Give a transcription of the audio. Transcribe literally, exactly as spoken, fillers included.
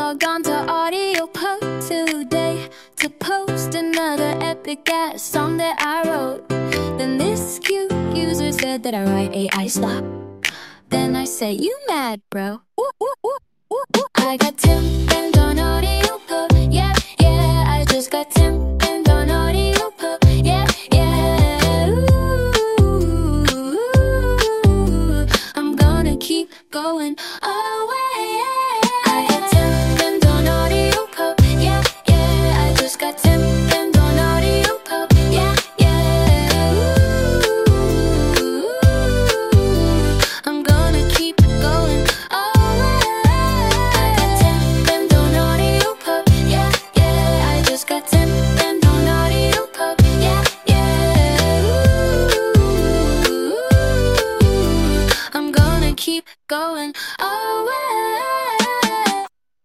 log on to Audio Post today to post another epic ass song that I wrote. Then this cute user said that I write A I slop. Then I say, you mad, bro? Ooh, ooh, ooh, ooh, ooh. I got Tim and